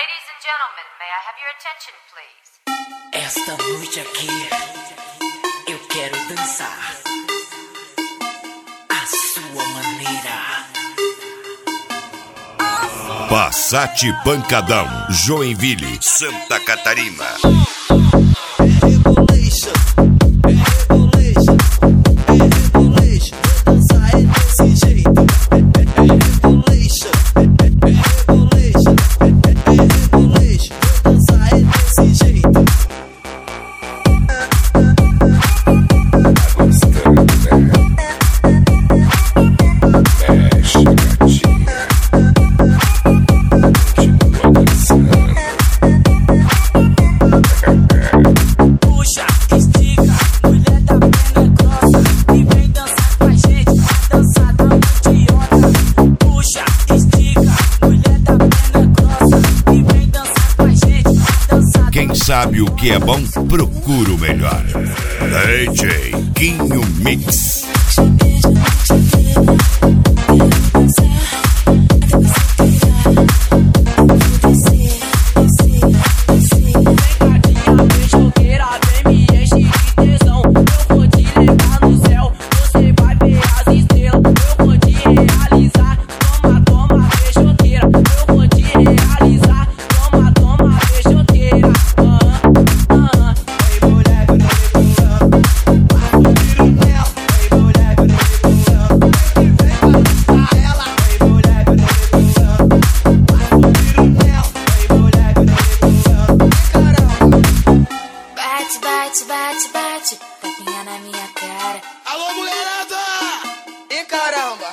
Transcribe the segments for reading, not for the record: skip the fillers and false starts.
Ladies and gentlemen, may I have your attention, please? Esta noite aqui eu quero dançar a sua maneira. Passat Pancadão, Joinville, Santa Catarina. Quem sabe o que é bom, procura o melhor. DJ Quinho Mix. Bate, tapinha na minha cara. Alô, mulherada! E caramba!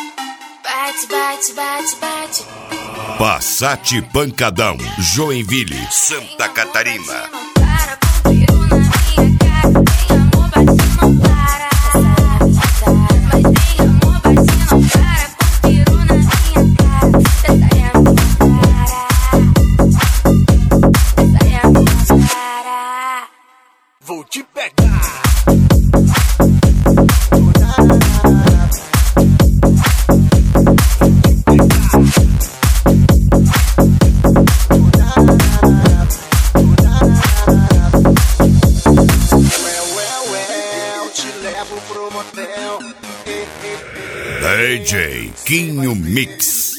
Bate. Passat Pancadão, Joinville, Santa Catarina. Vou te pegar. Te levo pro motel. DJ Quinho Mix.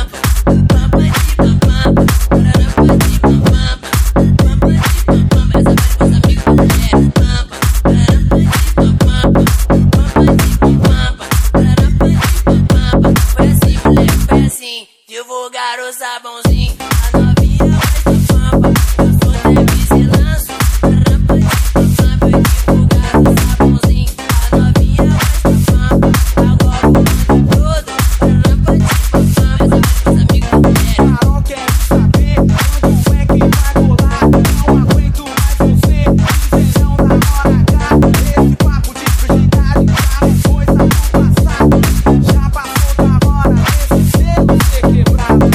Divulgar o sabãozinho, a novinha vai ser pampa. Eu sou Davis e lanço rampa de pampa. Divulgar o sabãozinho, a novinha vai ser pampa. Agora o mundo todo rampa de pampa. Meus amigos querem. Carol quer saber quando é que vai rolar. Não aguento mais você, verão na hora H. Esse papo de frigidade já é coisa do passado. Já passou da hora desse selo ser quebrado.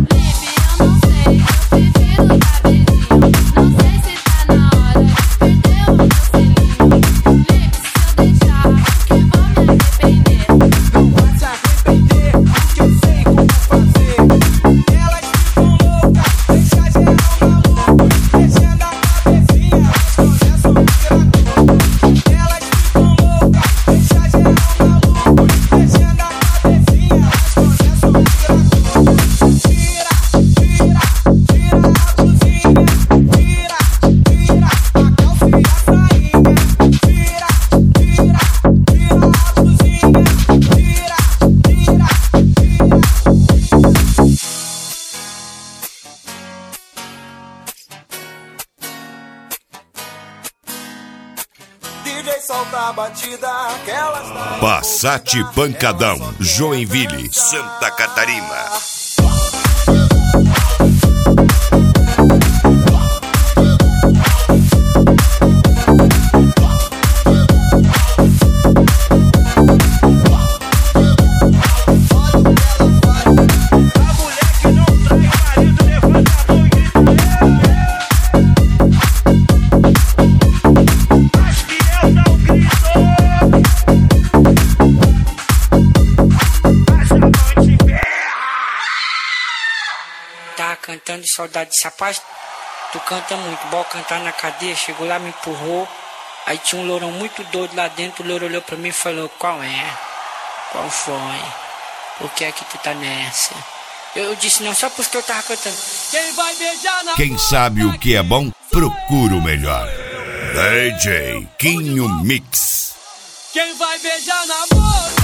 DJ solta a batida, aquelas da Passat Pancadão, Joinville, Santa Catarina. de saudade desse rapaz. Tu canta muito, bora cantar na cadeia. Chegou lá, me empurrou. Aí tinha um lourão muito doido lá dentro. O louro olhou pra mim e falou: qual é? Qual foi? Por que é que tu tá nessa? Eu disse não, só porque eu tava cantando. Quem vai beijar na Quem sabe o que é bom, procura o melhor. DJ Quinho Mix. Quem vai beijar na boca?